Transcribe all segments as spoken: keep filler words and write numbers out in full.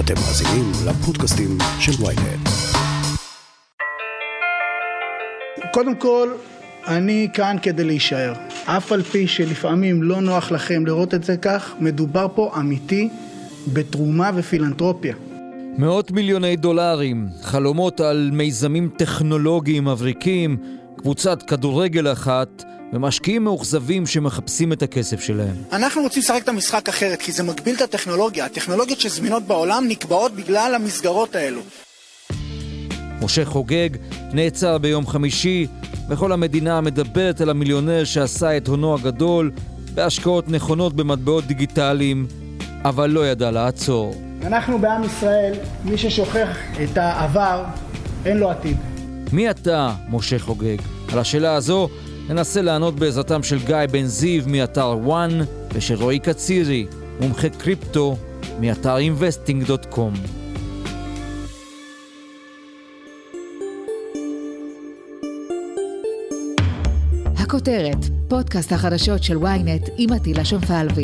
אתם מאזינים לפודקאסטים של וויינט. קודם כל, אני כאן כדי להישאר. אף על פי שלפעמים לא נוח לכם לראות את זה כך, מדובר פה אמיתי בתרומה ופילנטרופיה. מאות מיליוני דולרים, חלומות על מיזמים טכנולוגיים מבריקים, קבוצת כדורגל אחת ומשקיעים מאוכזבים שמחפשים את הכסף שלהם. אנחנו רוצים לשחק את המשחק אחרת, כי זה מגביל את הטכנולוגיה. הטכנולוגיות שזמינות בעולם נקבעות בגלל המסגרות האלו. משה חוגג נעצר ביום חמישי, וכל המדינה מדברת על המיליונר שעשה את הונו הגדול בהשקעות נכונות במטבעות דיגיטליים, אבל לא ידע לעצור. אנחנו בעם ישראל, מי ששוכח את העבר, אין לו עתיד. מי אתה, משה חוגג? על השאלה הזו ננסה לענות בעזרתם של גיא בן זיו מאתר וואן ושל רועי קצירי, מומחה קריפטו מאתר אינבסטינג דוט קום. הכותרת, פודקאסט החדשות של וויינט עם עטילה שומפלבי.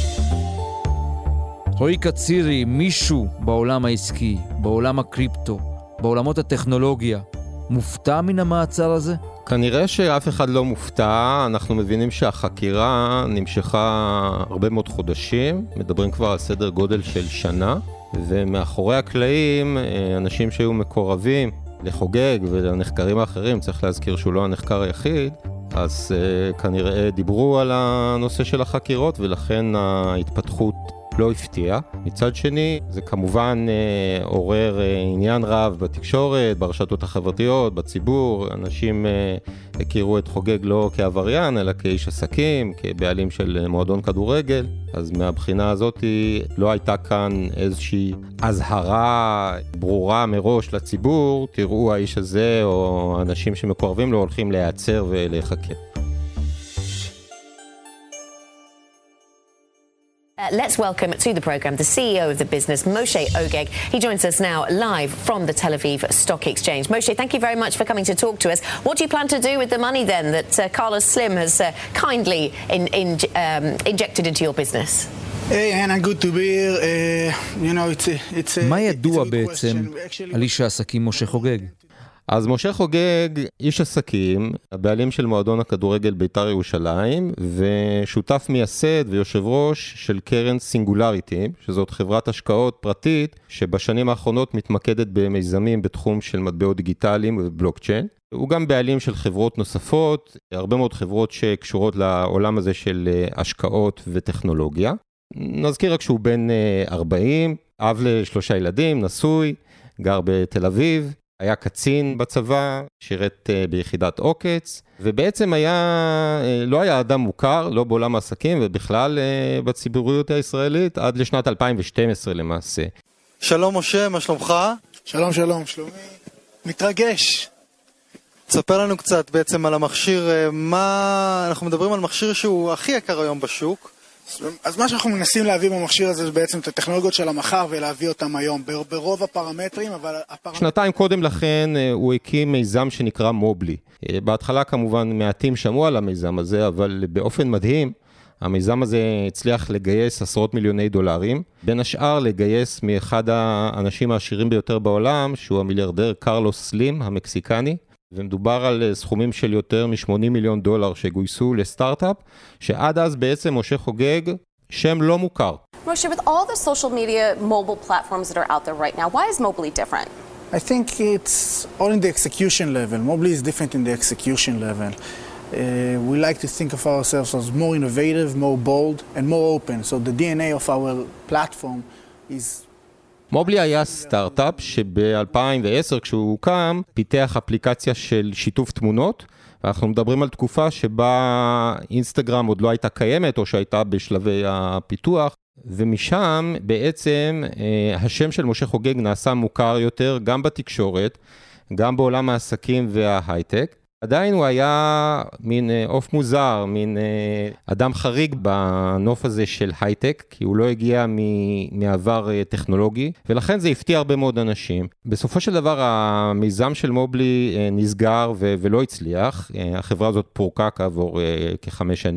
רועי קצירי, מישהו בעולם העסקי, בעולם הקריפטו, בעולמות הטכנולוגיה, מופתע מן המעצר הזה? כנראה שאף אחד לא מופתע. אנחנו מבינים שהחקירה נמשכה הרבה מאוד חודשים, מדברים כבר על סדר גודל של שנה, ומאחורי הקלעים אנשים שהיו מקורבים לחוגג ולנחקרים האחרים, צריך להזכיר שהוא לא הנחקר היחיד, אז uh, כנראה דיברו על הנושא של החקירות, ולכן ההתפתחות לא הפתיעה. מצד שני, זה כמובן uh, עורר uh, עניין רב בתקשורת, ברשתות החברתיות, בציבור. אנשים uh, הכירו את חוגג לא כעבריין, אלא כאיש עסקים, כבעלים של מועדון כדורגל. אז מהבחינה הזאת לא הייתה כאן איזושהי הזהרה ברורה מראש לציבור, תראו האיש הזה או אנשים שמקורבים לו הולכים להיעצר ולהיחקר. Uh, let's welcome to the program the C E O of the business, Moshe Ogeg. He joins us now live from the Tel Aviv Stock Exchange. Moshe, thank you very much for coming to talk to us. What do you plan to do with the money then that uh, Carlos Slim has uh, kindly in, in, um, injected into your business? Hey, Hannah, good to be here. Uh, you know, it's a, it's a, מה ידוע it's a בעצם על איש העסקים משה חוגג? אז משה חוגג, איש עסקים, הבעלים של מועדון הכדורגל בית"ר ירושלים, ושותף מייסד ויושב ראש של קרן סינגולריטי, שזאת חברת השקעות פרטית, שבשנים האחרונות מתמקדת במיזמים בתחום של מטבעות דיגיטליים ובלוקצ'יין. הוא גם בעלים של חברות נוספות, הרבה מאוד חברות שקשורות לעולם הזה של השקעות וטכנולוגיה. נזכיר רק שהוא בן ארבעים, אב לשלושה ילדים, נשוי, גר בתל אביב. היה קצין בצבא, שירת ביחידת עוקץ, ובעצם היה, לא היה אדם מוכר, לא בעולם העסקים, ובכלל בציבוריות הישראלית, עד לשנת אלפיים ושתים עשרה למעשה. שלום משה, מה שלומך? שלום, שלום, שלומי. מתרגש. תספר לנו קצת בעצם על המכשיר, מה... אנחנו מדברים על מכשיר שהוא הכי יקר היום בשוק. אז מה שאנחנו מנסים להביא במכשיר הזה זה בעצם את הטכנולוגיות של המחר ולהביא אותם היום ברוב הפרמטרים, אבל הפרמטרים... שנתיים קודם לכן הוא הקים מיזם שנקרא מובלי. בהתחלה כמובן מעטים שמעו על המיזם הזה, אבל באופן מדהים המיזם הזה הצליח לגייס עשרות מיליוני דולרים, בין השאר לגייס מאחד האנשים העשירים ביותר בעולם, שהוא המיליארדר קרלוס סלים המקסיקני, ומדובר על סכומים של יותר מ-שמונים מיליון דולר שגויסו לסטארט-אפ, שעד אז בעצם משה חוגג שם לא מוכר. Moshe, with all the social media mobile platforms that are out there right now, why is Mobly different? I think it's all in the execution level. Mobly is different in the execution level. Uh, we like to think of ourselves as more innovative, more bold, and more open. So the D N A of our platform is... מובלי היה סטארט-אפ שב-אלפיים ועשר כשהוא הוקם פיתח אפליקציה של שיתוף תמונות, ואנחנו מדברים על תקופה שבה אינסטגרם עוד לא הייתה קיימת או שהייתה בשלבי הפיתוח, ומשם בעצם השם של משה חוגג נעשה מוכר יותר גם בתקשורת, גם בעולם העסקים וההייטק. עדיין הוא היה מין אוף מוזר, מין אדם חריג בנוף הזה של הייטק, כי הוא לא הגיע מעבר טכנולוגי, ולכן זה הפתיע הרבה מאוד אנשים. בסופו של דבר המיזם של מובלי נסגר ולא הצליח, החברה הזאת פורקה כעבור כחמש שנים,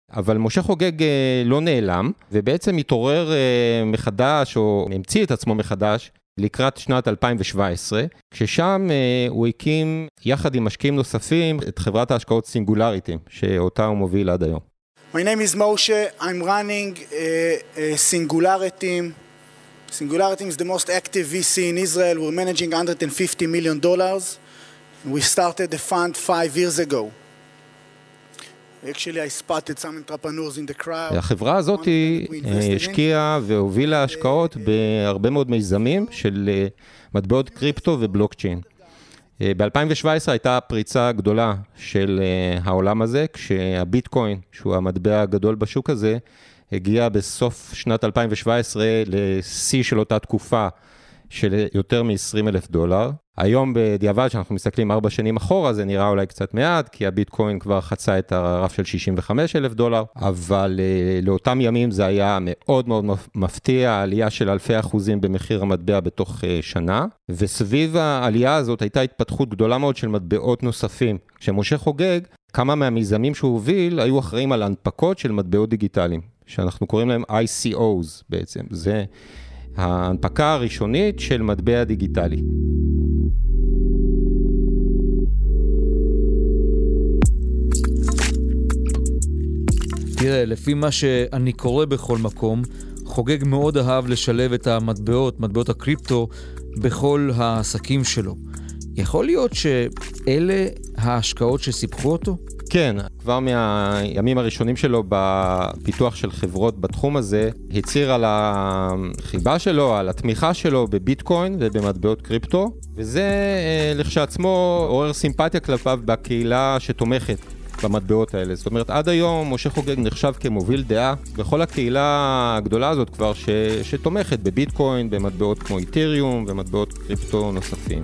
אבל משה חוגג לא נעלם, ובעצם התעורר מחדש, או המציא את עצמו מחדש, לקראת שנת אלפיים שבע עשרה, כששם הוא הקים, יחד עם משקיעים נוספים, את חברת ההשקעות סינגולריטי, שאותה הוא מוביל עד היום. My name is Moshe. I'm running a, a Singularity. Singularity is the most active V C in Israel. We're managing one hundred fifty million dollars. We started the fund five years ago. Actually, I spotted some entrepreneurs in the crowd. החברה הזאת השקיעה והובילה השקעות בהרבה מאוד מיזמים של מטבעות קריפטו ובלוקצ'יין. ב-אלפיים שבע עשרה הייתה פריצה גדולה של העולם הזה, כשהביטקוין, שהוא המטבע הגדול בשוק הזה, הגיע בסוף שנת אלפיים שבע עשרה לשיא של אותה תקופה של יותר מ-עשרים אלף דולר. היום בדיעבד, שאנחנו מסתכלים ארבע שנים אחורה, זה נראה אולי קצת מעט, כי הביטקוין כבר חצה את הרף של שישים וחמישה אלף דולר, אבל לאותם ימים זה היה מאוד מאוד מפתיע, עלייה של אלפי אחוזים במחיר המטבע בתוך שנה, וסביב העלייה הזאת הייתה התפתחות גדולה מאוד של מטבעות נוספים. כשמשה חוגג, כמה מהמיזמים שהוא הוביל היו אחראים על הנפקות של מטבעות דיגיטליים, שאנחנו קוראים להם איי סי או'ס בעצם, זה ההנפקה הראשונית של מטבע דיגיטלי. תראה, לפי מה שאני קורא בכל מקום, חוגג מאוד אהב לשלב את המטבעות, מטבעות הקריפטו, בכל העסקים שלו. יכול להיות שאלה ההשקעות שסיפחו אותו? כן, כבר מהימים הראשונים שלו בפיתוח של חברות בתחום הזה, הציר על החיבה שלו, על התמיכה שלו בביטקוין ובמטבעות קריפטו, וזה לכשעצמו עורר סימפתיה כלפיו בקהילה שתומכת במטבעות האלה. זאת אומרת, עד היום משה חוגג נחשב כמוביל דעה בכל הקהילה הגדולה הזאת כבר ש... שתומכת בביטקוין, במטבעות כמו איתריום ומטבעות קריפטו נוספים.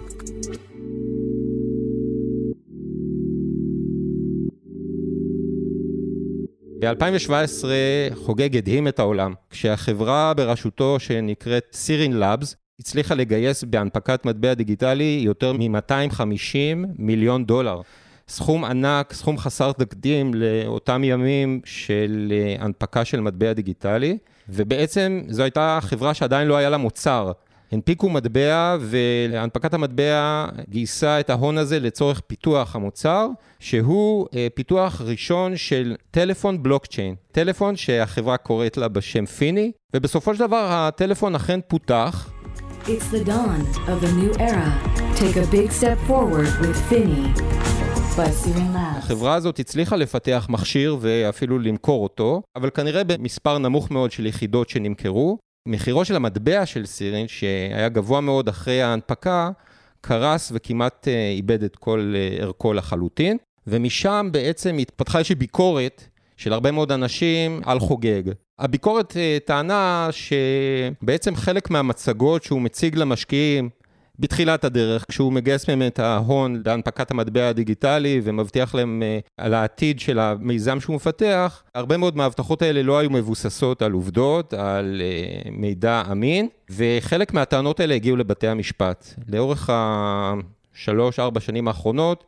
ב-אלפיים שבע עשרה חוגג הדהים את העולם, כשהחברה בראשותו שנקראת סירין לאבס הצליחה לגייס בהנפקת מטבע דיגיטלי יותר מ-מאתיים וחמישים מיליון דולר. סכום ענק, סכום חסר תקדים לאותם ימים של הנפקה של מטבע דיגיטלי, ובעצם זו הייתה חברה שעדיין לא היה לה מוצר. הנפיקו מטבע, והנפקת המטבע גייסה את ההון הזה לצורך פיתוח המוצר, שהוא פיתוח ראשון של טלפון בלוקצ'יין. טלפון שהחברה קוראת לה בשם פיני, ובסופו של דבר הטלפון אכן פותח. It's the dawn of a new era. Take a big step forward with Finny. החברה הזאת הצליחה לפתח מכשיר ואפילו למכור אותו, אבל כנראה במספר נמוך מאוד של יחידות שנמכרו. מחירו של המטבע של סירין, שהיה גבוה מאוד אחרי ההנפקה, קרס וכמעט איבד את כל ערכו לחלוטין, ומשם בעצם התפתחה איזושהי ביקורת של הרבה מאוד אנשים על חוגג. הביקורת טענה שבעצם חלק מהמצגות שהוא מציג למשקיעים, בתחילת הדרך, כשהוא מגייס מהם את ההון להנפקת המטבע הדיגיטלי ומבטיח להם על העתיד של המיזם שהוא מפתח, הרבה מאוד מההבטחות האלה לא היו מבוססות על עובדות, על מידע אמין, וחלק מהטענות האלה הגיעו לבתי המשפט. לאורך השלוש, ארבע שנים האחרונות,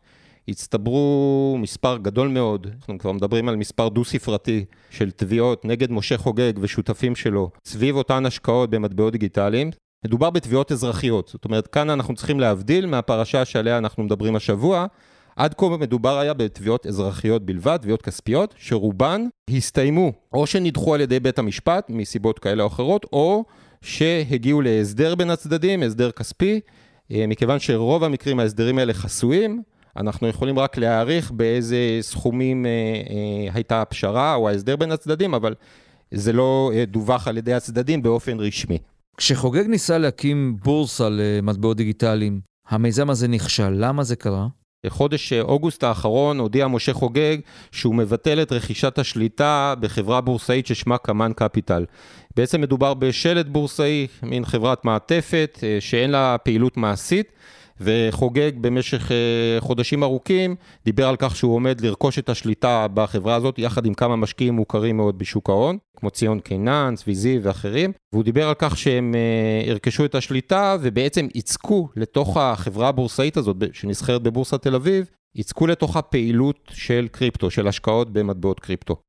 הצטברו מספר גדול מאוד, אנחנו כבר מדברים על מספר דו-ספרתי של תביעות נגד משה חוגג ושותפים שלו, סביב אותן השקעות במטבעות דיגיטליים. מדובר בתביעות אזרחיות, זאת אומרת, כאן אנחנו צריכים להבדיל מהפרשה שעליה אנחנו מדברים השבוע, עד כה מדובר היה בתביעות אזרחיות בלבד, תביעות כספיות, שרובן הסתיימו, או שנדחו על ידי בית המשפט, מסיבות כאלה או אחרות, או שהגיעו להסדר בין הצדדים, הסדר כספי, מכיוון שרוב המקרים ההסדרים האלה חסויים, אנחנו יכולים רק להעריך באיזה סכומים הייתה הפשרה או ההסדר בין הצדדים, אבל זה לא דווח על ידי הצדדים באופן רשמי. כשחוגג ניסה להקים בורסה למטבעות דיגיטליים, המיזם הזה נכשל. למה זה קרה? בחודש אוגוסט האחרון הודיע משה חוגג שהוא מבטל את רכישת השליטה בחברה בורסאית ששמה קמן קפיטל. בעצם מדובר בשלט בורסאי, מין חברת מעטפת שאין לה פעילות מעשית, וחוגג במשך חודשים ארוכים דיבר על כך שהוא עומד לרכוש את השליטה בחברה הזאת יחד עם כמה משקיעים מוכרים מאוד בשוק ההון, כמו ציון קינן, צבי ואחרים, והוא דיבר על כך שהם הרכשו את השליטה ובעצם יצקו לתוך החברה הבורסאית הזאת שנסחרת בבורסת תל אביב, יצקו לתוך הפעילות של קריפטו, של השקעות במטבעות קריפטו.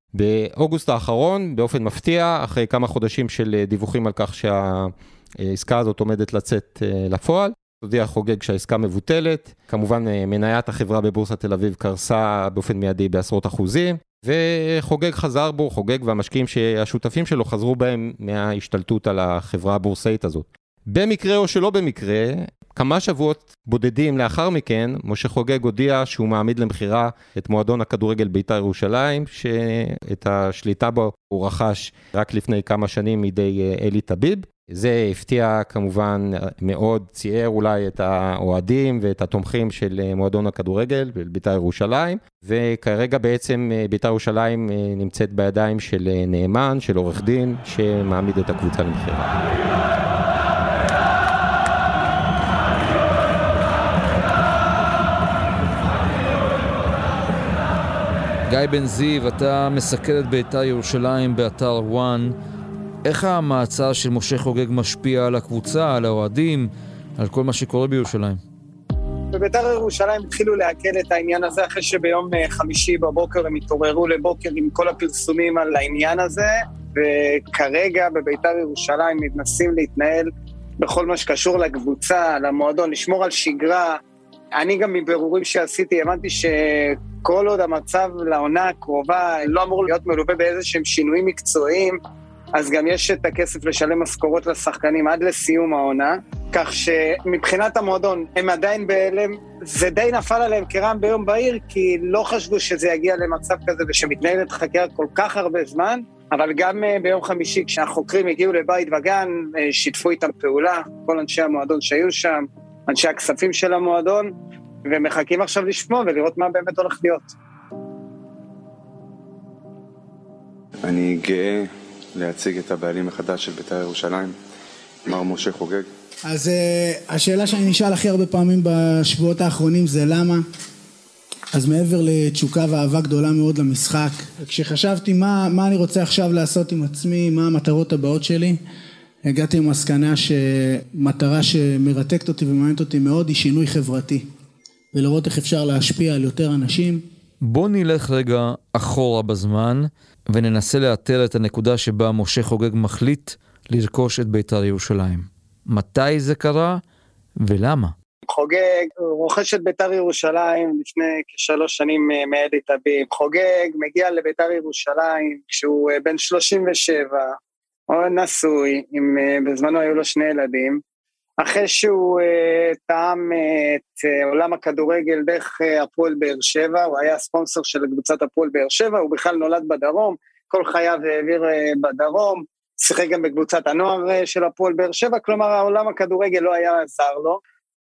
באוגוסט האחרון, באופן מפתיע, אחרי כמה חודשים של דיווחים על כך שהעסקה הזאת עומדת לצאת לפועל, הודיע חוגג שהעסקה מבוטלת, כמובן מניית החברה בבורסת תל אביב קרסה באופן מיידי בעשרות אחוזים, וחוגג חזר בו, חוגג והמשקיעים שהשותפים שלו חזרו בהם מההשתלטות על החברה הבורסאית הזאת. במקרה או שלא במקרה, כמה שבועות בודדים לאחר מכן, משה חוגג הודיע שהוא מעמיד למחירה את מועדון הכדורגל בית"ר ירושלים, שאת השליטה בו הוא רכש רק לפני כמה שנים מידי אלי טביב. זה הפתיע כמובן מאוד, צייר אולי את האוהדים ואת התומכים של מועדון הכדורגל בית"ר ירושלים, וכרגע בעצם בית"ר ירושלים נמצאת בידיים של נאמן, של עורך דין, שמעמיד את הקבוצה למחירה. גיא בן זיו, אתה מסקר את בית"ר ירושלים באתר וואן. איך המעצר של משה חוגג משפיע על הקבוצה, על האוהדים, על כל מה שקורה בירושלים? בבית"ר ירושלים התחילו להקל את העניין הזה אחרי שביום חמישי בבוקר הם התעוררו לבוקר עם כל הפרסומים על העניין הזה, וכרגע בבית"ר ירושלים מנסים להתנהל בכל מה שקשור לקבוצה, למועדון, לשמור על שגרה. אני גם מבירורים שעשיתי, הבנתי שכל עוד המצב לעונה הקרובה לא אמור להיות מלווה באיזה שהם שינויים מקצועיים, אז גם יש את הכסף לשלם משכורות לשחקנים עד לסיום העונה, כך שמבחינת המועדון הם עדיין בהלם, זה די נפל עליהם כרעם ביום בהיר, כי לא חשבו שזה יגיע למצב כזה ושמתנהלת חקירה כל כך הרבה זמן, אבל גם ביום חמישי כשהחוקרים הגיעו לבית וגן, שיתפו איתם פעולה, כל אנשי המועדון שהיו שם, אנשי הכספים של המועדון, ומחכים עכשיו לשמוע ולראות מה באמת הולך להיות. אני גאה להציג את הבעלים החדש של בית"ר ירושלים, מר משה חוגג. אז uh, השאלה שאני נשאל הכי הרבה פעמים בשבועות האחרונים זה למה. אז מעבר לתשוקה ואהבה גדולה מאוד למשחק, כשחשבתי מה, מה אני רוצה עכשיו לעשות עם עצמי, מה המטרות הבאות שלי, הגעתי למסקנה שמטרה שמרתקת אותי ומעניינת אותי מאוד היא שינוי חברתי, ולראות איך אפשר להשפיע על יותר אנשים. בוא נלך רגע אחורה בזמן, וננסה לאתר את הנקודה שבה משה חוגג מחליט לרכוש את בית"ר ירושלים. מתי זה קרה ולמה? חוגג רוכש את בית"ר ירושלים לפני כשלוש שנים מאלי טביב. חוגג מגיע לבית"ר ירושלים כשהוא בן שלושים ושבע, או נשוי, עם, בזמנו היו לו שני ילדים, אחרי שהוא uh, טעם את uh, עולם הכדורגל דרך uh, הפועל באר שבע, הוא היה ספונסר של קבוצת הפועל באר שבע, הוא בכלל נולד בדרום, כל חייו העביר uh, בדרום, שיחק גם בקבוצת הנוער uh, של הפועל באר שבע, כלומר העולם הכדורגל לא היה זר לו,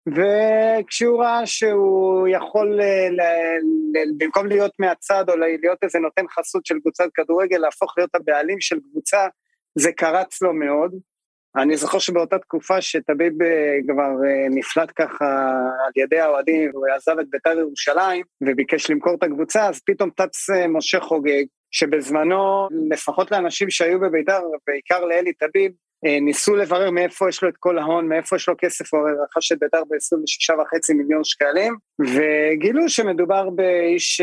וכשהוא ראה שהוא יכול, uh, ל, ל, במקום להיות מהצד או להיות איזה נותן חסות של קבוצת כדורגל, להפוך להיות הבעלים של קבוצה, זה קרץ לו מאוד. אני זוכר שבאותה תקופה שטביב כבר נפלט ככה על ידי האוהדים, הוא עזב את בית"ר ירושלים וביקש למכור את הקבוצה, אז פתאום טץ משה חוגג, שבזמנו לפחות לאנשים שהיו בבית"ר, בעיקר לאלי טביב, ניסו לברר מאיפה יש לו את כל ההון, מאיפה יש לו כסף, הוא רכש את בית"ר ב-עשרים ושש וחצי מיליון שקלים, וגילו שמדובר באיש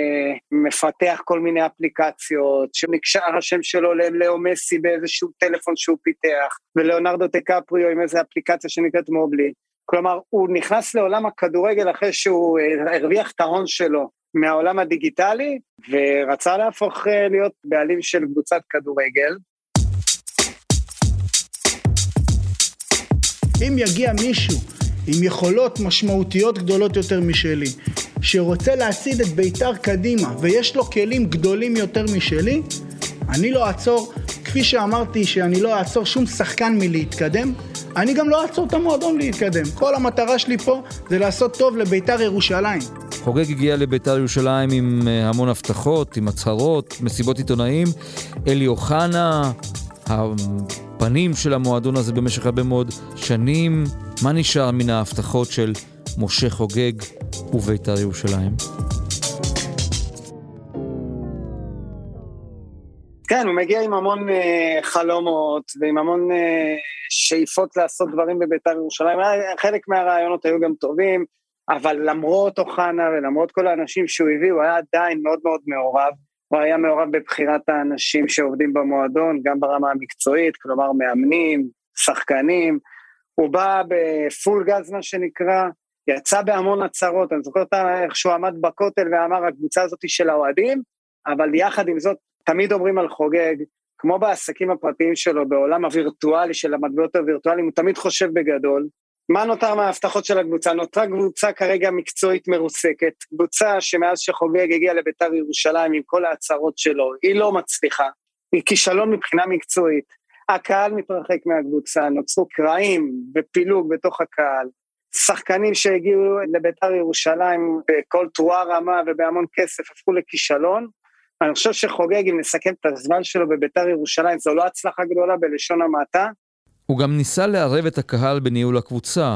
מפתח כל מיני אפליקציות, שנקשר השם שלו ללאו מסי באיזשהו טלפון שהוא פיתח, ולאונרדו דיקפריו עם איזו אפליקציה שנקראת מובלי, כלומר הוא נכנס לעולם הכדורגל אחרי שהוא הרוויח את ההון שלו מהעולם הדיגיטלי, ורצה להפוך להיות בעלים של קבוצת כדורגל. אם יגיע מישהו עם יכולות משמעותיות גדולות יותר משלי, שרוצה להסיד את בית"ר קדימה, ויש לו כלים גדולים יותר משלי, אני לא אעצור, כפי שאמרתי שאני לא אעצור שום שחקן מלהתקדם, אני גם לא אעצור את המועדון להתקדם. כל המטרה שלי פה זה לעשות טוב לבית"ר ירושלים. חוגג הגיע לבית"ר ירושלים עם המון הבטחות, עם הצהרות, מסיבות עיתונאים. אלי אוחנה, הפנים של המועדון הזה במשך הרבה מאוד שנים. מה נשאר מן ההבטחות של משה חוגג ובית"ר ירושלים? כן, הוא מגיע עם המון uh, חלומות ועם המון uh, שאיפות לעשות דברים בבית"ר ירושלים. חלק מהרעיונות היו גם טובים, אבל למרות אוחנה ולמרות כל האנשים שהוא הביא, הוא היה עדיין מאוד מאוד מעורב. הוא היה מעורב בבחירת האנשים שעובדים במועדון, גם ברמה המקצועית, כלומר מאמנים, שחקנים, הוא בא בפול גז מה שנקרא, יצא בהמון הצהרות, אני זוכר איך שהוא עמד בכותל ואמר, הקבוצה הזאת היא של האוהדים, אבל יחד עם זאת, תמיד אומרים על חוגג, כמו בעסקים הפרטיים שלו, בעולם הווירטואלי של המטבעות הווירטואליים, הוא תמיד חושב בגדול, מה נותר מההבטחות של הקבוצה? נותרה קבוצה כרגע מקצועית מרוסקת, קבוצה שמאז שחוגג הגיע לביתר ירושלים עם כל ההצהרות שלו, היא לא מצליחה, היא כישלון מבחינה מקצועית, הקהל מתרחק מהקבוצה, נוצרו קרעים ופילוג בתוך הקהל, שחקנים שהגיעו לביתר ירושלים בכל תרועה רמה ובהמון כסף הפכו לכישלון, אני חושב שחוגג אם נסכם את הזמן שלו בביתר ירושלים, זו לא הצלחה גדולה בלשון המעטה, הוא גם ניסה לערב את הקהל בניהול הקבוצה.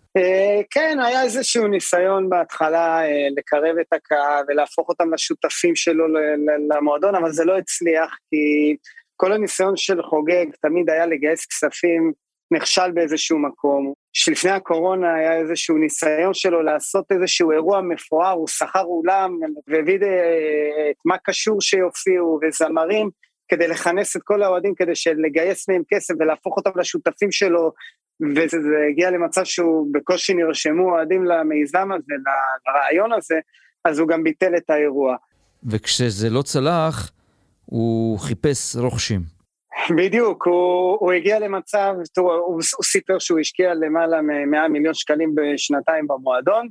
כן, היה איזשהו ניסיון בהתחלה לקרב את הקהל ולהפוך אותם לשותפים שלו למועדון, אבל זה לא הצליח, כי כל הניסיון של חוגג תמיד היה לגייס כספים, נכשל באיזשהו מקום. שלפני הקורונה היה איזשהו ניסיון שלו לעשות איזשהו אירוע מפואר, הוא שכר אולם והביא את מה קשור שיופיעו וזמרים, כדי לכנס את כל האוהדים, כדי לגייס מהם כסף ולהפוך אותם לשותפים שלו, וזה הגיע למצב שהוא בקושי נרשמו אוהדים למיזם הזה, לרעיון הזה, אז הוא גם ביטל את האירוע. וכשזה לא צלח, הוא חיפש רוכשים. בדיוק, הוא, הוא הגיע למצב, הוא, הוא, הוא סיפר שהוא השקיע למעלה מ-מאה מיליון שקלים בשנתיים במועדון,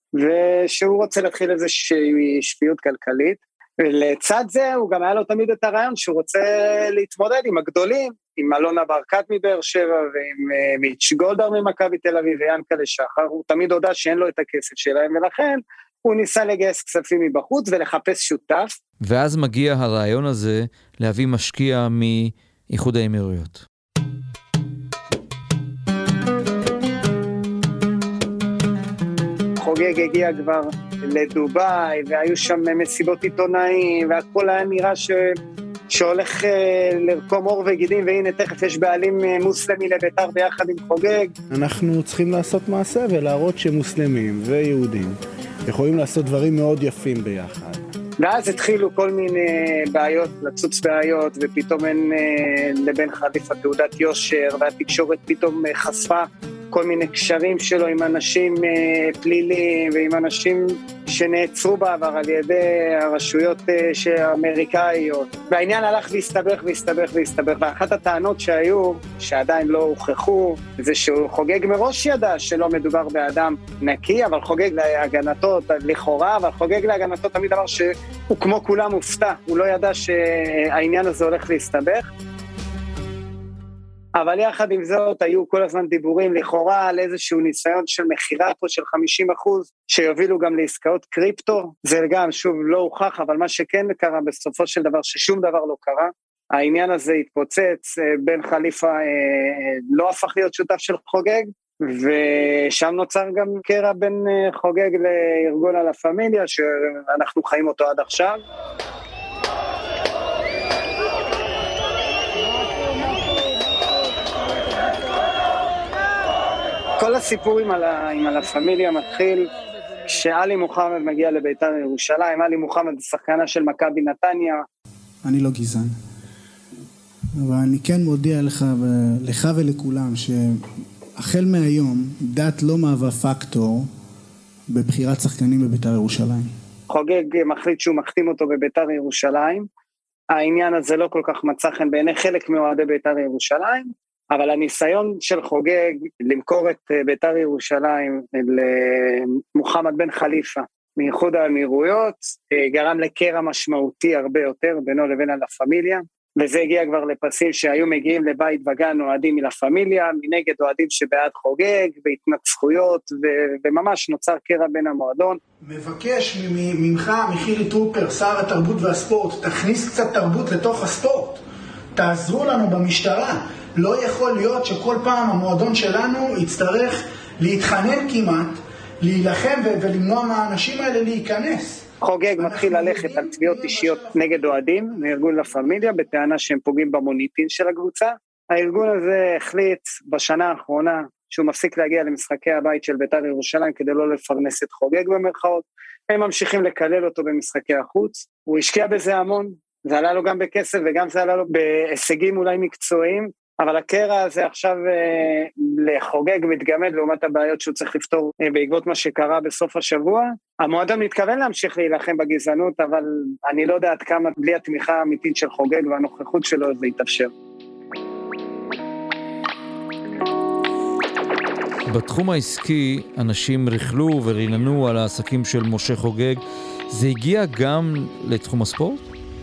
ושהוא רוצה להתחיל איזושהי שפיות כלכלית, ולצד זה הוא גם היה לו תמיד את הרעיון שהוא רוצה להתמודד עם הגדולים, עם אלונה ברקת מבאר שבע ועם מיץ' גולדהר ממכבי תל אביב ויענקל'ה שחר, הוא תמיד הודע שאין לו את הכסף שלהם, ולכן הוא ניסה לגייס כספים מבחוץ ולחפש שותף. ואז מגיע הרעיון הזה להביא משקיע מאיחוד האמירויות. חוגג הגיע כבר לדוביי, והיו שם מסיבות עיתונאים, והכל היה נראה ש... שהולך לרקום אור וגידים, והנה תכף יש בעלים מוסלמי לביתר ביחד עם חוגג. אנחנו צריכים לעשות מעשה ולהראות שמוסלמים ויהודים יכולים לעשות דברים מאוד יפים ביחד. ואז התחילו כל מיני בעיות, לצוץ בעיות, ופתאום אין לבן חליפה תעודת יושר, והתקשורת פתאום חשפה כל מיני קשרים שלו עם אנשים פליליים, ועם אנשים שנעצרו בעבר על ידי הרשויות האמריקאיות. והעניין הלך והסתבך והסתבך והסתבך, ואחת הטענות שהיו, שעדיין לא הוכחו, זה שהוא חוגג מראש ידע שלא מדובר באדם נקי, אבל חוגג להגנתו לכאורה, אבל חוגג להגנתו תמיד אמר שהוא כמו כולם מופתע, הוא לא ידע שהעניין הזה הולך להסתבך. אבל יחד עם זאת היו כל הזמן דיבורים לכאורה על איזשהו ניסיון של מחירה פה של חמישים אחוז, שיובילו גם לעסקאות קריפטו, זה גם שוב לא הוכח, אבל מה שכן קרה בסופו של דבר ששום דבר לא קרה, העניין הזה התפוצץ, בן חליפה לא הפך להיות שותף של חוגג, ושם נוצר גם קרע בין חוגג לארגון על הפמיליה, שאנחנו חיים אותו עד עכשיו. כל הסיפור עם על הפמיליה מתחיל כשאלי מוחמד מגיע לביתר ירושלים. אלי מוחמד זה שחקנה של מכבי נתניה. אני לא גזען, אבל אני כן מודיע לך, לך ולכולם, שהחל מהיום דת לא מהווה פקטור בבחירת שחקנים בביתר ירושלים. חוגג מחליט שהוא מחתים אותו בביתר ירושלים, העניין הזה לא כל כך מצא חן בעיני חלק מאוהדי ביתר ירושלים, אבל הניסיון של חוגג למכור את ביתר ירושלים למוחמד בן חליפה מאיחוד האמירויות, גרם לקרע משמעותי הרבה יותר בינו לבין לה פמיליה, וזה הגיע כבר לפסים שהיו מגיעים לבית וגן אוהדים מלה פמיליה, מנגד אוהדים שבעד חוגג, בהתנצחויות, ו- וממש נוצר קרע בין המועדון. מבקש ממך, מיכאל טרופר, שר התרבות והספורט, תכניס קצת תרבות לתוך הספורט, תעזרו לנו במשטרה. לא יכול להיות שכל פעם המועדון שלנו יצטרך להתחנן כמעט, להילחם ולמנוע מהאנשים האלה להיכנס. חוגג מתחיל ללכת על תביעות אישיות נגד אוהדים, מארגון לה פמיליה, בטענה שהם פוגעים במוניטין של הקבוצה. הארגון הזה החליט בשנה האחרונה שהוא מפסיק להגיע למשחקי הבית של ביתר ירושלים כדי לא לפרנס את חוגג במרכאות, הם ממשיכים לקלל אותו במשחקי החוץ, הוא השקיע בזה המון, זה עלה לו גם בכסף וגם זה עלה לו בהישגים אולי מקצועיים, אבל הקרע הזה עכשיו אה, לחוגג מתגמד לעומת הבעיות שהוא צריך לפתור אה, בעקבות מה שקרה בסוף השבוע. המועדון מתכוון להמשיך להילחם בגזענות, אבל אני לא יודע עד כמה בלי התמיכה האמיתית של חוגג והנוכחות שלו זה יתאפשר. בתחום העסקי אנשים ריחלו וריננו על העסקים של משה חוגג. זה הגיע גם לתחום הספורט?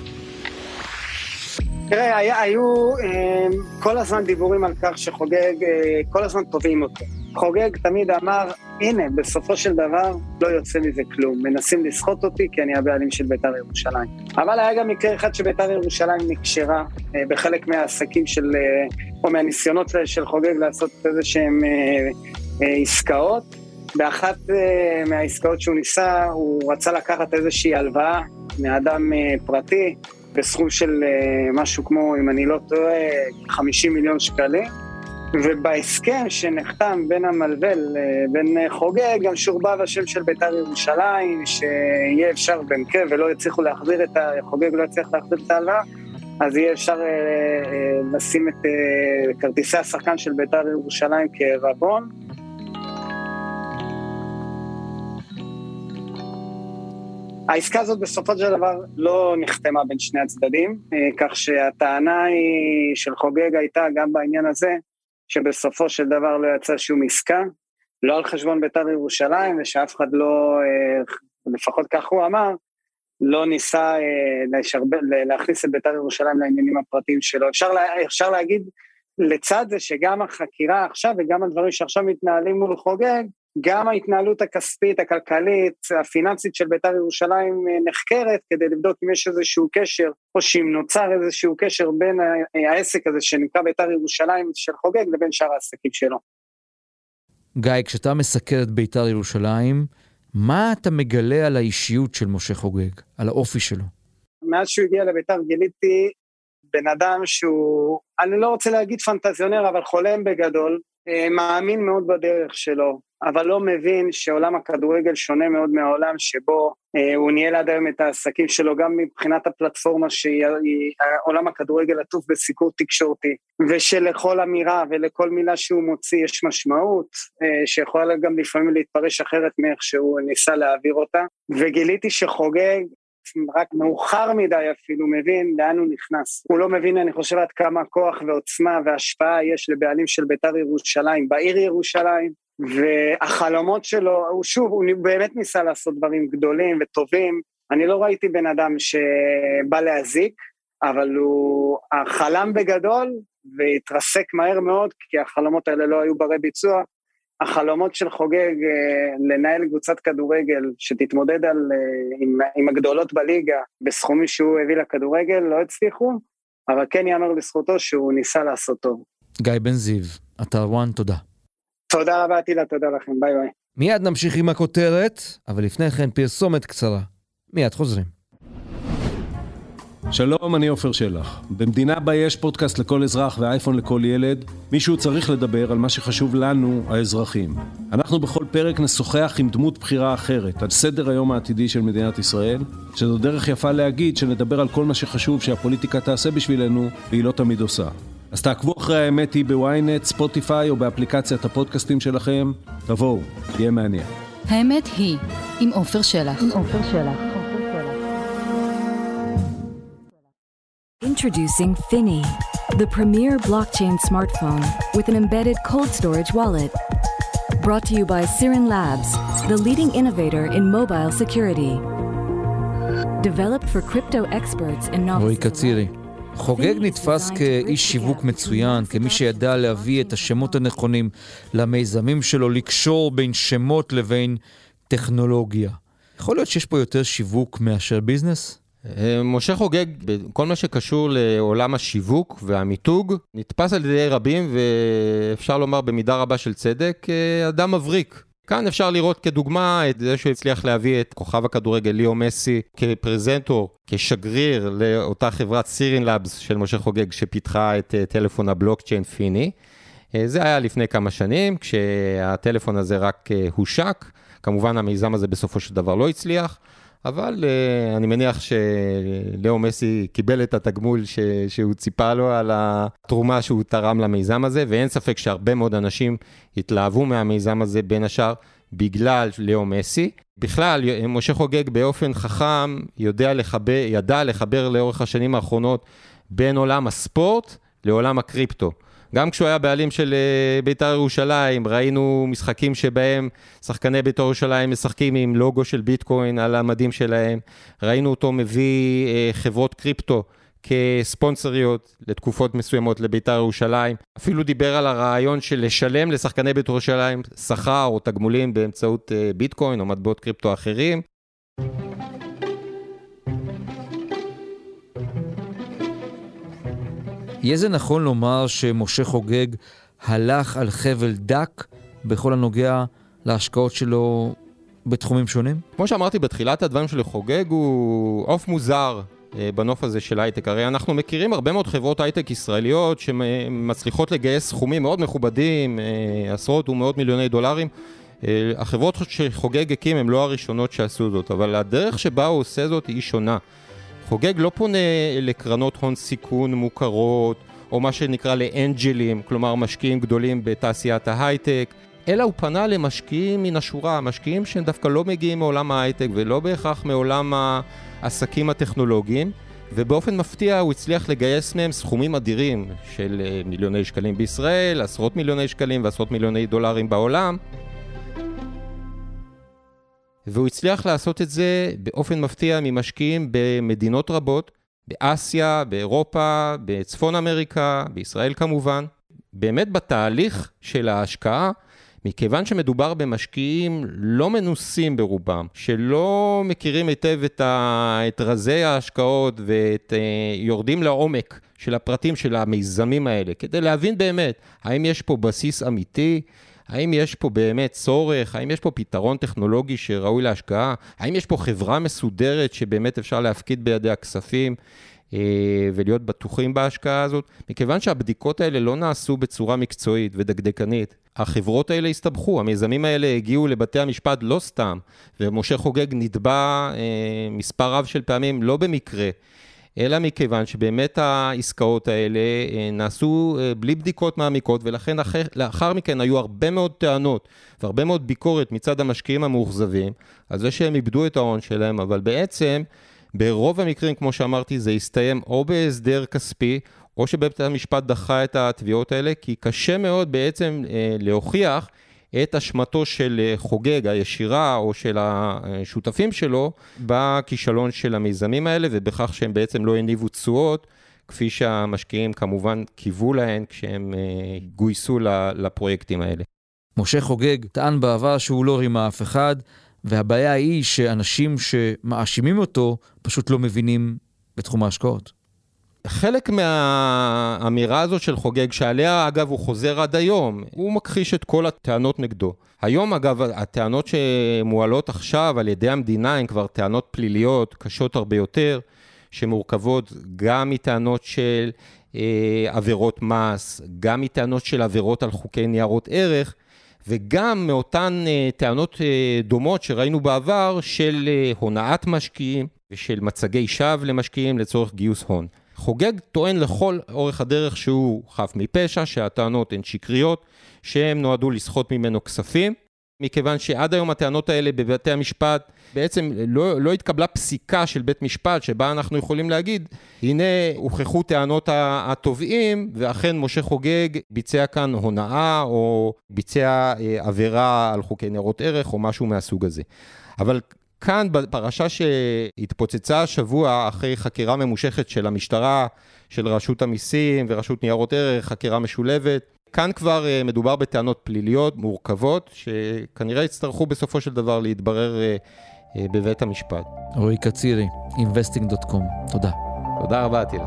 תראה, היה, היו אה, כל הזמן דיבורים על כך שחוגג, אה, כל הזמן טובים אותו. חוגג תמיד אמר, הנה, בסופו של דבר לא יוצא מזה כלום. מנסים לסחוט אותי כי אני הבעלים של בית"ר ירושלים. אבל היה גם מקרה אחד שבית"ר ירושלים נקשרה אה, בחלק מהעסקים של, אה, או מהניסיונות של חוגג לעשות איזה שהם אה, אה, עסקאות. באחת אה, מהעסקאות שהוא ניסה, הוא רצה לקחת איזושהי הלוואה מאדם אה, פרטי, בסכום של משהו כמו, אם אני לא טועה, חמישים מיליון שקלים, ובהסכם שנחתם בין המלווה לבין חוגג, גם שורבב השם של בית"ר ירושלים, שיהיה אפשר במקרה ולא יצליחו להחזיר את ה... חוגג לא יצליח להחזיר את ההלוואה, אז יהיה אפשר לשים את כרטיסי השחקן של בית"ר ירושלים כרבון. העסקה הזאת בסופו של דבר לא נחתמה בין שני הצדדים, כך שהטענה היא של חוגג הייתה גם בעניין הזה, שבסופו של דבר לא יצא שום עסקה, לא על חשבון בית"ר ירושלים, ושאף אחד לא, לפחות כך הוא אמר, לא ניסה להכניס את בית"ר ירושלים לעניינים הפרטיים שלו. אפשר, אפשר להגיד לצד זה שגם החקירה עכשיו וגם הדברים שעכשיו מתנהלים מול חוגג, גם ההתנהלות הכספית, הכלכלית, הפיננסית של בית"ר ירושלים נחקרת, כדי לבדוק אם יש איזשהו קשר, או שאם נוצר איזשהו קשר בין העסק הזה שנקרא בית"ר ירושלים של חוגג, לבין שאר העסקים שלו. גיא, כשאתה מסקר את בית"ר ירושלים, מה אתה מגלה על האישיות של משה חוגג, על האופי שלו? מאז שהוא הגיע לבית"ר גיליתי בן אדם שהוא, אני לא רוצה להגיד פנטזיונר, אבל חולם בגדול, מאמין מאוד בדרך שלו, אבל לא מבין שעולם הכדורגל שונה מאוד מהעולם שבו אה, הוא ניהל עד היום את העסקים שלו, גם מבחינת הפלטפורמה שהיא עולם הכדורגל עטוף בסיקור תקשורתי, ושלכל אמירה ולכל מילה שהוא מוציא יש משמעות, אה, שיכולה גם לפעמים להתפרש אחרת מאיך שהוא ניסה להעביר אותה, וגיליתי שחוגג, רק מאוחר מדי אפילו מבין לאן הוא נכנס. הוא לא מבין, אני חושב, עד כמה כוח ועוצמה והשפעה יש לבעלים של בית"ר ירושלים, בעיר ירושלים, והחלומות שלו, הוא שוב, הוא באמת ניסה לעשות דברים גדולים וטובים. אני לא ראיתי בן אדם שבא להזיק, אבל הוא החלם בגדול והתרסק מהר מאוד, כי החלומות האלה לא היו ברי ביצוע. החלומות של חוגג לנהל קבוצת כדורגל שתתמודד על, עם, עם הגדולות בליגה בסכומים שהוא הביא לכדורגל לא הצליחו, אבל כן יאמר לזכותו שהוא ניסה לעשות טוב. גיא בן זיו, אתר וואן, תודה. תודה רבה, תילה, תודה לכם, ביי ביי. מיד נמשיך עם הכותרת, אבל לפני כן פרסומת קצרה. מיד חוזרים. שלום, אני עופר שלח. במדינה בה יש פודקאסט לכל אזרח ואייפון לכל ילד, מישהו צריך לדבר על מה שחשוב לנו, האזרחים. אנחנו בכל פרק נשוחח עם דמות בחירה אחרת, על סדר היום העתידי של מדינת ישראל, שזו דרך יפה להגיד שנדבר על כל מה שחשוב שהפוליטיקה תעשה בשבילנו, והיא לא תמיד עושה. אז תעקבו אחרי האמת היא בוויינט, ספוטיפיי או באפליקציית הפודקאסטים שלכם. תבואו, תהיה מעניין. האמת היא עם עופר שלח. עם עופר שלח. Introducing Finny, the premier blockchain smartphone with an embedded cold storage wallet. Brought to you by Sirin Labs, the leading innovator in mobile security. Developed for crypto experts and novices. רועי קצירי. חוגג נתפס כאיש שיווק מצוין, כמי שידע להביא את השמות הנכונים למיזמים שלו, לקשור בין שמות לבין טכנולוגיה. יכול להיות שיש פה יותר שיווק מאשר ביזנס? משה חוגג, בכל מה שקשור לעולם השיווק והמיתוג, נתפס על ידי רבים, ואפשר לומר במידה רבה של צדק, אדם מבריק. כאן אפשר לראות כדוגמה את זה שהוא הצליח להביא את כוכב הכדורגל ליאו מסי כפרזנטור, כשגריר לאותה חברת סירין לאבס של משה חוגג שפיתחה את טלפון הבלוקצ'יין פיני. זה היה לפני כמה שנים, כשהטלפון הזה רק הושק, כמובן המיזם הזה בסופו של דבר לא הצליח, אבל uh, אני מניח שלאו מסי קיבל את התגמול ש... שהוא ציפה לו על התרומה שהוא תרם למיזם הזה, ואין ספק שהרבה מאוד אנשים התלהבו מהמיזם הזה בין השאר בגלל לאו מסי. בכלל, משה חוגג באופן חכם יודע לחבר, ידע לחבר לאורך השנים האחרונות בין עולם הספורט לעולם הקריפטו. גם כשהוא היה בעלים של בית"ר ירושלים, ראינו משחקים שבהם שחקני בית"ר ירושלים משחקים עם לוגו של ביטקוין על המדים שלהם. ראינו אותו מביא חברות קריפטו כספונסריות לתקופות מסוימות לבית"ר ירושלים. אפילו דיבר על הרעיון של לשלם לשחקני בית"ר ירושלים שכר או תגמולים באמצעות ביטקוין או מטבעות קריפטו אחרים. יהיה זה נכון לומר שמשה חוגג הלך על חבל דק בכל הנוגע להשקעות שלו בתחומים שונים? כמו שאמרתי בתחילת הדברים של חוגג, הוא עוף מוזר בנוף הזה של הייטק. הרי אנחנו מכירים הרבה מאוד חברות הייטק ישראליות שמצליחות לגייס סכומים מאוד מכובדים, עשרות ומאות מיליוני דולרים. החברות שחוגג הקים הן לא הראשונות שעשו זאת, אבל הדרך שבה הוא עושה זאת היא שונה. חוגג לא פונה לקרנות הון סיכון מוכרות, או מה שנקרא לאנג'לים, כלומר משקיעים גדולים בתעשיית ההייטק, אלא הוא פנה למשקיעים מן השורה, משקיעים שהם דווקא לא מגיעים מעולם ההייטק, ולא בהכרח מעולם העסקים הטכנולוגיים, ובאופן מפתיע הוא הצליח לגייס מהם סכומים אדירים של מיליוני שקלים בישראל, עשרות מיליוני שקלים ועשרות מיליוני דולרים בעולם, והוא הצליח לעשות את זה באופן מפתיע ממשקיעים במדינות רבות, באסיה, באירופה, בצפון אמריקה, בישראל כמובן. באמת בתהליך של ההשקעה, מכיוון שמדובר במשקיעים לא מנוסים ברובם, שלא מכירים היטב את, ה... את רזי ההשקעות ויורדים לעומק של הפרטים של המיזמים האלה, כדי להבין באמת האם יש פה בסיס אמיתי, האם יש פה באמת צורך, האם יש פה פתרון טכנולוגי שראוי להשקעה, האם יש פה חברה מסודרת שבאמת אפשר להפקיד בידי הכספים אה, ולהיות בטוחים בהשקעה הזאת. מכיוון שהבדיקות האלה לא נעשו בצורה מקצועית ודקדקנית, החברות האלה הסתבכו, המיזמים האלה הגיעו לבתי המשפט לא סתם, ומשה חוגג נתבע אה, מספר רב של פעמים לא במקרה, אלא מכיוון שבאמת העסקאות האלה נעשו בלי בדיקות מעמיקות, ולכן אחר, לאחר מכן היו הרבה מאוד טענות והרבה מאוד ביקורת מצד המשקיעים המאוכזבים, על זה שהם איבדו את ההון שלהם, אבל בעצם ברוב המקרים, כמו שאמרתי, זה הסתיים או בהסדר כספי, או שבית המשפט דחה את התביעות האלה, כי קשה מאוד בעצם אה, להוכיח את אשמתו של חוגג הישירה או של השותפים שלו בכישלון של המיזמים האלה, ובכך שהם בעצם לא הניבו תשואות, כפי שהמשקיעים כמובן קיוו להן כשהם גויסו לפרויקטים האלה. משה חוגג טען בעבר שהוא לא רימה אף אחד, והבעיה היא שאנשים שמאשימים אותו פשוט לא מבינים בתחום ההשקעות. חלק מהאמירה הזאת של חוגג, שעליה אגב הוא חוזר עד היום, הוא מכחיש את כל הטענות נגדו. היום אגב הטענות שמועלות עכשיו על ידי המדינה הן כבר טענות פליליות קשות הרבה יותר, שמורכבות גם מטענות של אה, עבירות מס, גם מטענות של עבירות על חוקי ניירות ערך, וגם מאותן אה, טענות אה, דומות שראינו בעבר של אה, הונאת משקיעים ושל מצגי שווא למשקיעים לצורך גיוס הון. חוגג טוען לכל אורך הדרך שהוא חף מפשע, שהטענות הן שקריות, שהם נועדו לסחוט ממנו כספים, מכיוון שעד היום הטענות האלה בבתי המשפט, בעצם לא, לא התקבלה פסיקה של בית משפט, שבה אנחנו יכולים להגיד, הנה הוכחו טענות התובעים, ואכן משה חוגג ביצע כאן הונאה, או ביצע עבירה על חוקי ניירות ערך, או משהו מהסוג הזה. אבל כאן בפרשה שהתפוצצה השבוע אחרי חקירה ממושכת של המשטרה, של רשות המיסים ורשות ניירות ערך, חקירה משולבת, כאן כבר מדובר בטענות פליליות מורכבות, שכנראה יצטרכו בסופו של דבר להתברר בבית המשפט. רועי קצירי, investing דוט קום. תודה. תודה רבה, אטילה.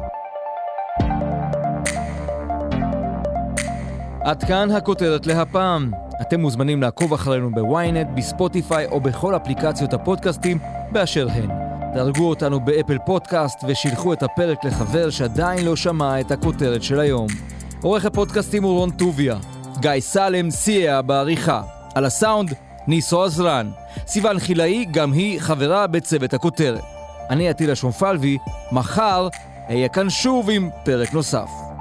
עד כאן הכותרת להפעם. אתם מוזמנים לעקוב אחרינו בוויינט, בספוטיפיי או בכל אפליקציות הפודקאסטים באשר הן. דרגו אותנו באפל פודקאסט ושילחו את הפרק לחבר שעדיין לא שמע את הכותרת של היום. עורך הפודקאסטים הוא רון טוביה. גיא סלם סייע בעריכה. על הסאונד ניסו עזרן. סיוון חילאי גם היא חברה בצוות הכותרת. אני עטילה שומפלבי, מחר אהיה כאן שוב עם פרק נוסף.